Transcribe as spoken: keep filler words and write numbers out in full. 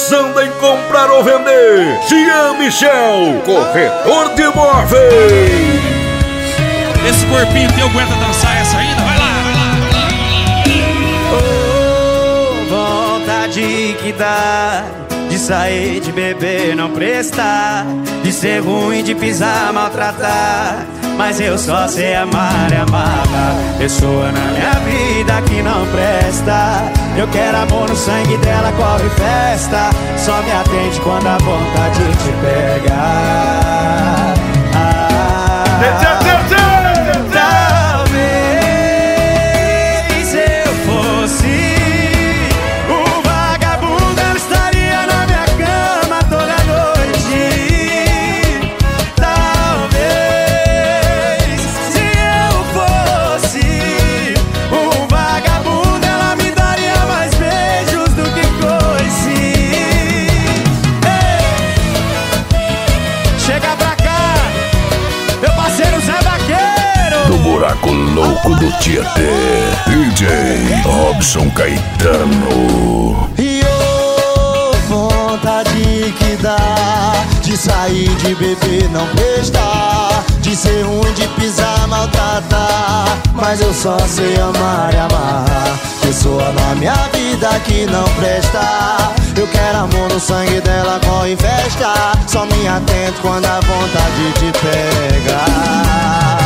Pensando em comprar ou vender? Jean Michel, corretor de imóveis. Esse corpinho teu aguenta dançar essa ainda? Vai lá, vai lá, vai lá. Oh, vontade que dá de sair, de beber, não prestar, de ser ruim, de pisar, maltratar. Mas eu só sei amar e amar. Pessoa na minha vida que não presta. Eu quero amor no sangue dela, corre festa. Só me atende quando a vontade te pega. Ah, talvez eu fosse um vagabundo, ela estaria na minha cama toda noite. Talvez se eu fosse um vagabundo, ela me daria mais beijos do que coice. Ei, chega pra cá, meu parceiro Zé Vaqueiro, Do buraco louco do Tietê, D J Robson Caetano. E oh, vontade que dá de sair, de beber, não prestar, de ser ruim, de pisar, maltratar. Mas eu só sei amar e amar. Pessoa na minha vida que não presta. Eu quero amor no sangue dela, corre festa. Só me atento quando a vontade te pega.